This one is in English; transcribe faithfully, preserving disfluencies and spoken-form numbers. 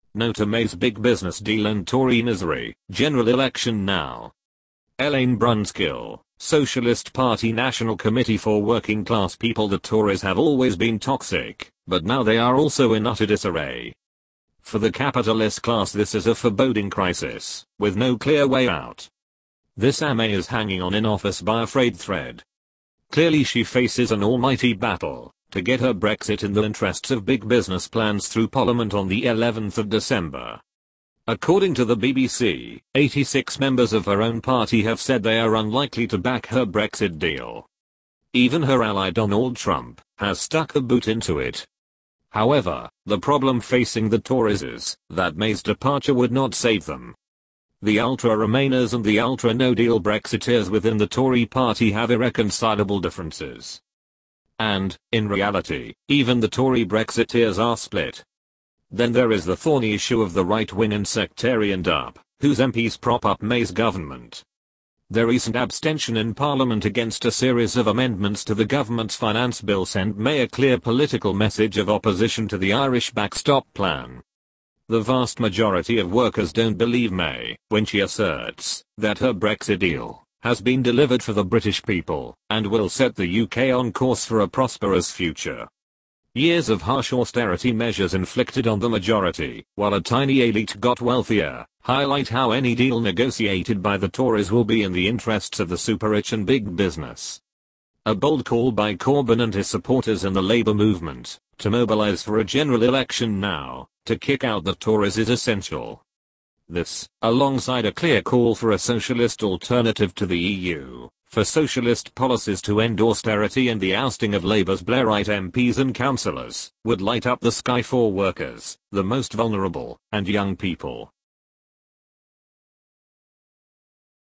No to May's big business deal and Tory misery. General election now. Elaine Brunskill, Socialist Party National Committee for Working Class People. The Tories have always been toxic, but now they are also in utter disarray. For the capitalist class this is a foreboding crisis, with no clear way out. This May is hanging on in office by a frayed thread. Clearly she faces an almighty battle to get her Brexit in the interests of big business plans through Parliament on the eleventh of December. According to the B B C, eighty-six members of her own party have said they are unlikely to back her Brexit deal. Even her ally Donald Trump has stuck the boot into it. However, the problem facing the Tories is that May's departure would not save them. The ultra-Remainers and the ultra-no-deal Brexiteers within the Tory party have irreconcilable differences. And, in reality, even the Tory Brexiteers are split. Then there is the thorny issue of the right wing and sectarian D U P, whose M Ps prop up May's government. Their recent abstention in Parliament against a series of amendments to the government's finance bill sent May a clear political message of opposition to the Irish backstop plan. The vast majority of workers don't believe May when she asserts that her Brexit deal has been delivered for the British people and will set the U K on course for a prosperous future. Years of harsh austerity measures inflicted on the majority, while a tiny elite got wealthier, highlight how any deal negotiated by the Tories will be in the interests of the super-rich and big business. A bold call by Corbyn and his supporters in the Labour movement to mobilise for a general election now to kick out the Tories is essential. This, alongside a clear call for a socialist alternative to the E U, for socialist policies to end austerity and the ousting of Labour's Blairite M Ps and councillors, would light up the sky for workers, the most vulnerable, and young people.